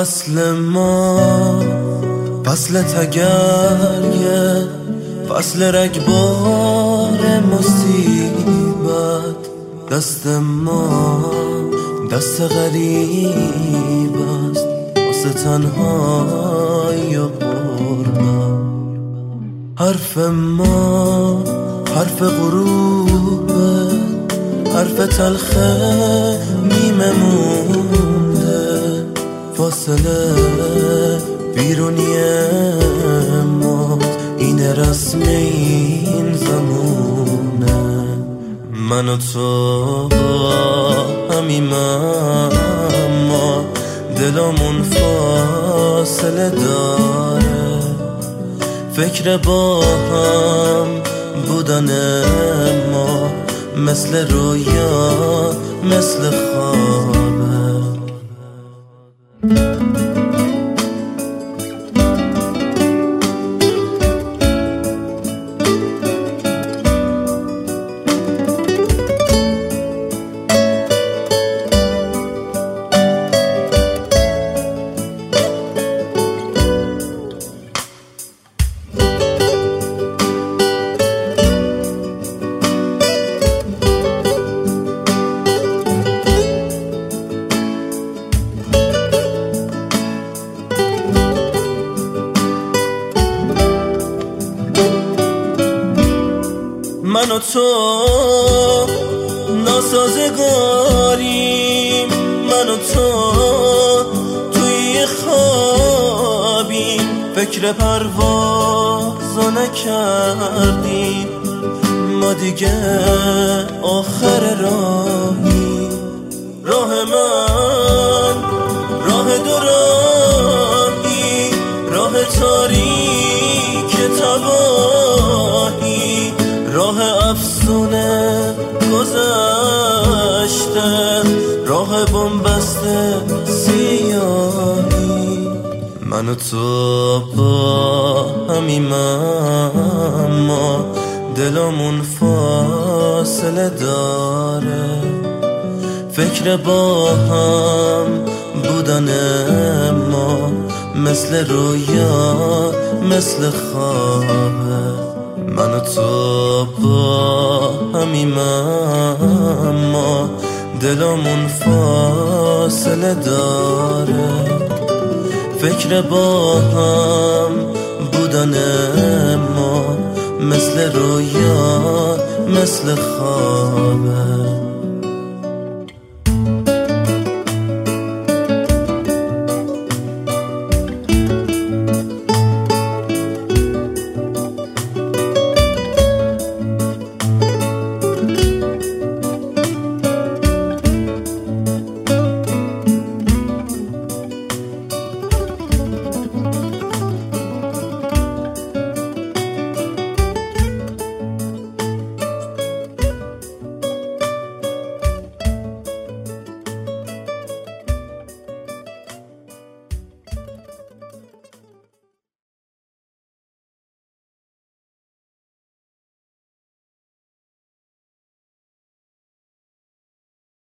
فصل ما فصل تگرگ، فصل رگبار مصیبت. دست ما دست غریب است واسه تنهایی و غربت. حرف ما حرف غروبه، حرف تلخ نیمه مونده. فاصله بیرونی ما این رسم این زمونه. من و تو همیم اما دلمون فاصله داره. فکر با هم بودن ما مثل رویا مثل خوابه. من و تو ناسازگاریم، من و تو توی خوابیم. فکر پروازو نکردیم، ما دیگه آخر راهیم. راه من راه دو راهی، راه تاریک تباهی، راه افسونه گذشته، راه بنبسته سیاهی. من و تو با همیم اما دلمون فاصله داره. فکر با هم بودن ما مثل رویا مثل خوابه. من و تو با همیم اما دلمون فاصله داره. فکر با هم بودن ما مثل رویا مثل خوابه.